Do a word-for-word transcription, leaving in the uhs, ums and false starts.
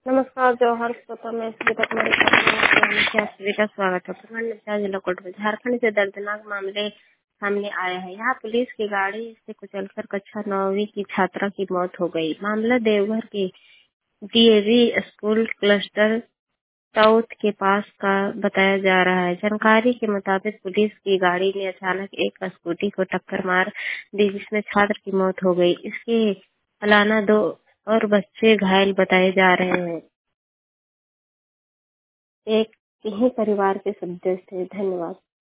नमस्कार जौहर श्रोता में सुविधा कुमारी क्या सुविधा स्वागत है। प्रखंड नवसारी जिला कोटवा झारखंड से दर्दनाक मामले सामने आया है। यहाँ पुलिस की गाड़ी से कुचलकर कक्षा नौवीं की छात्रा की मौत हो गई। मामला देवघर के डीएवी स्कूल क्लस्टर साउथ के पास का बताया जा रहा है। जानकारी के मुताबिक पुलिस की गाड़ी ने अचानक एक स्कूटी को टक्कर मार दी, जिसमें छात्र की मौत हो गई। इसके अलावा दो और बच्चे घायल बताए जा रहे हैं। एक ही परिवार के सदस्य थे। धन्यवाद।